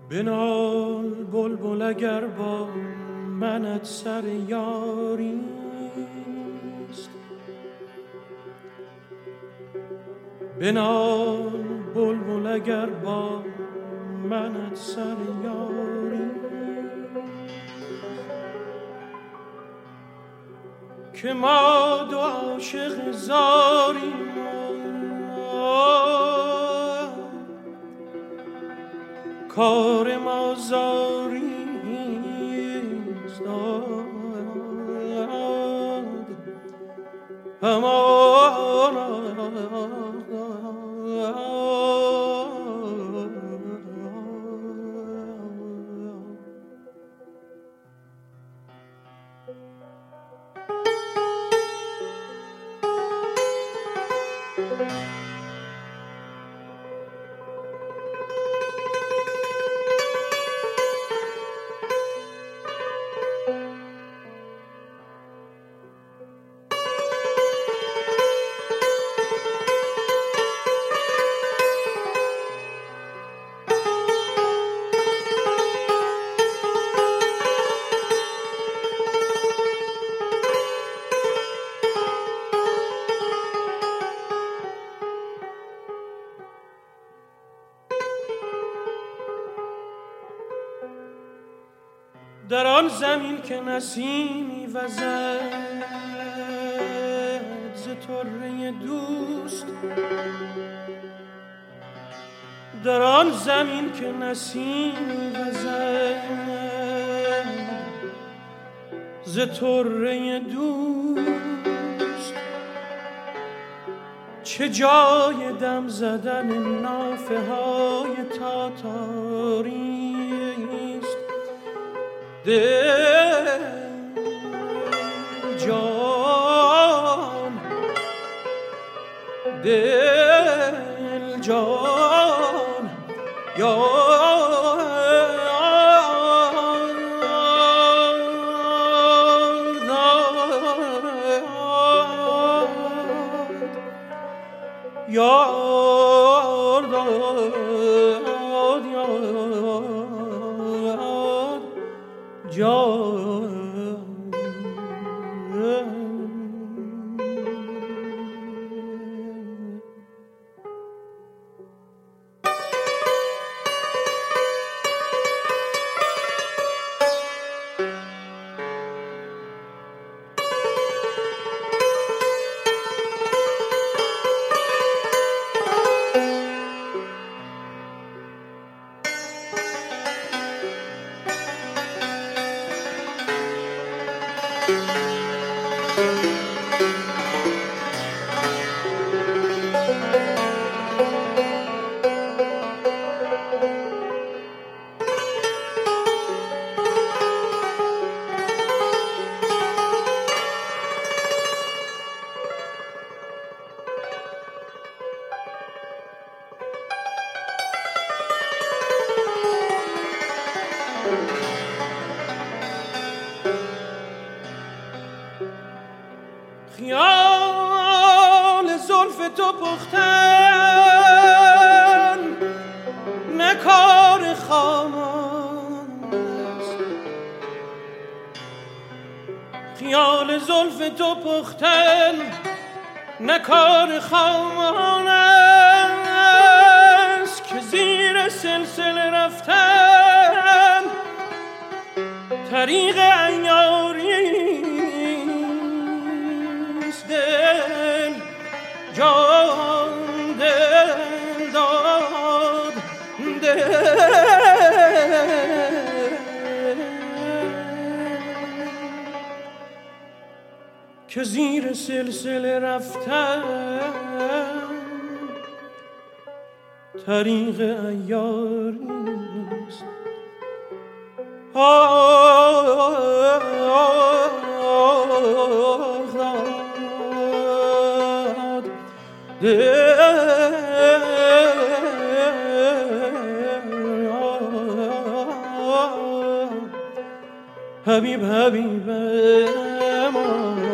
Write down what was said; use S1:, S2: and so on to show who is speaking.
S1: بنال بلبل اگر با منت سر یاریست، بنال بلبل اگر با منت سر یاریست، که ما دو عاشق زاریم کار ما زاریست. در آن زمین که نسیمی وزد ز طره دوست، در آن زمین که نسیمی وزد ز طره دوست، چه جای دم زدن نافه های تاتاریست. دل جان دل جان خیال زلف تو پختن نه کار خامان است، خیال زلف تو پختن نه کار خامان است، که زیر سلسله رفتن طریق عیاری جان دل داد که زیر سلسله رفتن طریق عیاریست. حبیب حبیب ما